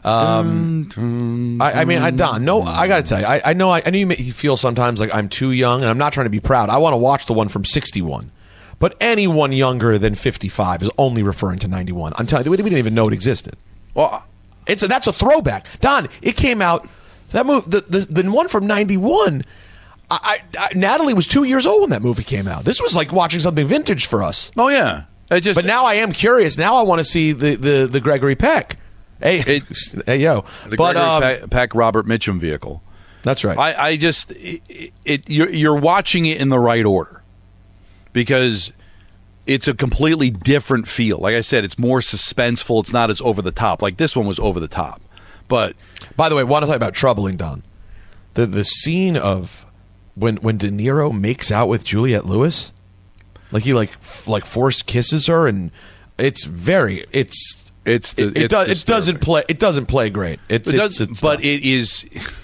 Don, I got to tell you, I know you feel sometimes like I'm too young, and I'm not trying to be proud. I want to watch the one from 61. But anyone younger than 55 is only referring to 91. I'm telling you, we didn't even know it existed. Well, That's a throwback. Don, it came out, that movie, the one from 91, Natalie was 2 years old when that movie came out. This was like watching something vintage for us. Oh, yeah. But now I am curious. Now I want to see the Gregory Peck. Hey, yo. The Gregory Peck Robert Mitchum vehicle. That's right. You're watching it in the right order because it's a completely different feel. Like I said, it's more suspenseful. It's not as over the top. Like this one was over the top. But by the way, want to talk about troubling, Don? The scene of when De Niro makes out with Juliette Lewis, like he like forced kisses her, and it doesn't play great. But it is.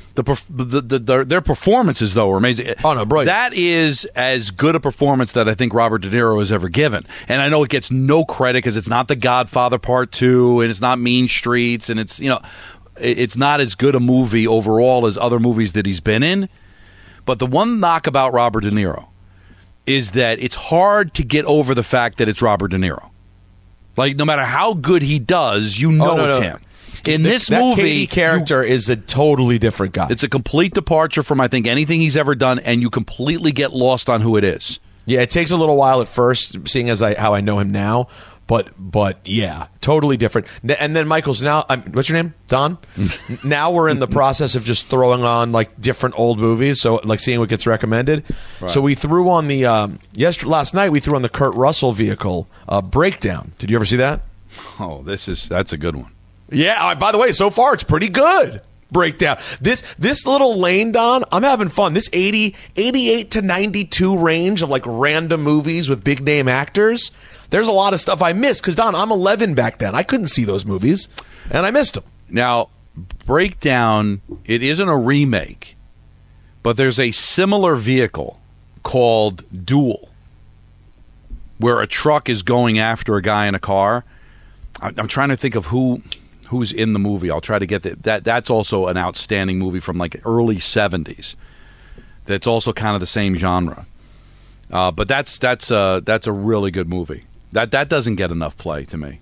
Their performances, though, are amazing. Oh, no, brilliant. That is as good a performance that I think Robert De Niro has ever given. And I know it gets no credit because it's not The Godfather Part 2 and it's not Mean Streets and it's not as good a movie overall as other movies that he's been in. But the one knock about Robert De Niro is that it's hard to get over the fact that it's Robert De Niro. Like, no matter how good he does, it's him. In this movie, Katie character is a totally different guy. It's a complete departure from, I think, anything he's ever done, and you completely get lost on who it is. Yeah, it takes a little while at first, seeing as how I know him now, but yeah, totally different. And then Michael's now, what's your name? Don? Now we're in the process of just throwing on like different old movies, so like seeing what gets recommended. Right. So we threw on last night we threw on the Kurt Russell vehicle, Breakdown. Did you ever see that? Oh, that's a good one. Yeah, by the way, so far it's pretty good. Breakdown. This little lane, Don, I'm having fun. This 88 to 92 range of like random movies with big name actors. There's a lot of stuff I missed because, Don, I'm 11 back then. I couldn't see those movies, and I missed them. Now, Breakdown, it isn't a remake, but there's a similar vehicle called Duel where a truck is going after a guy in a car. I'm trying to think of who's in the movie. I'll try to get that. That's also an outstanding movie from like early 70s. That's also kind of the same genre. But that's a really good movie. That doesn't get enough play to me.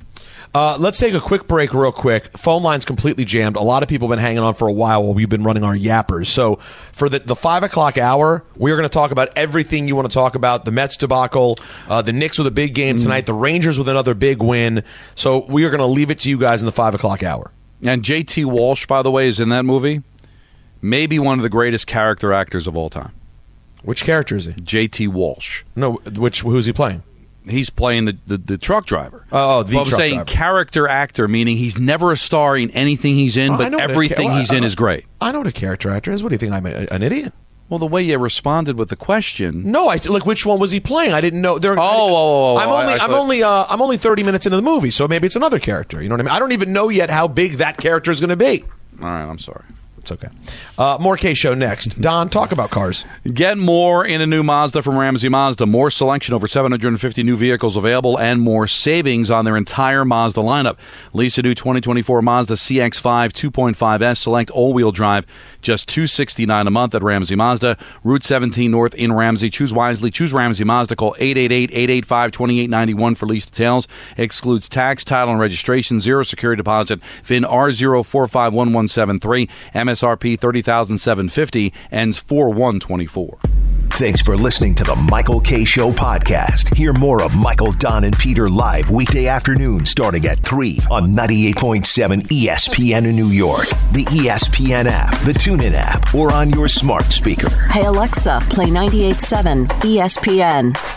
Let's take a quick break real quick. Phone line's completely jammed. A lot of people have been hanging on for a while we've been running our yappers. So for the 5 o'clock hour, we are going to talk about everything you want to talk about. The Mets debacle, the Knicks with a big game tonight, the Rangers with another big win. So we are going to leave it to you guys in the 5 o'clock hour. And J.T. Walsh, by the way, is in that movie. Maybe one of the greatest character actors of all time. Which character is he? J.T. Walsh. No, who's he playing? He's playing the truck driver. Oh, the truck driver. I'm saying character actor, meaning he's never a star in anything he's in, but everything he's in is great. I know what a character actor is. What do you think? I'm an idiot? Well, the way you responded with the question. No, I said, like, which one was he playing? I didn't know. I'm only 30 minutes into the movie, so maybe it's another character. You know what I mean? I don't even know yet how big that character is going to be. All right, I'm sorry. It's okay. More K-Show next. Don, talk about cars. Get more in a new Mazda from Ramsey Mazda. More selection, over 750 new vehicles available, and more savings on their entire Mazda lineup. Lease a new 2024 Mazda CX-5 2.5S Select all-wheel drive, just $269 a month at Ramsey Mazda. Route 17 North in Ramsey. Choose wisely. Choose Ramsey Mazda. Call 888-885-2891 for lease details. Excludes tax, title, and registration. Zero security deposit. VIN R0451173. MSRP $30,750. Ends 4/1/24. Thanks for listening to the Michael K. Show podcast. Hear more of Michael, Don, and Peter live weekday afternoon starting at 3 on 98.7 ESPN in New York, the ESPN app, the TuneIn app, or on your smart speaker. Hey, Alexa, play 98.7 ESPN.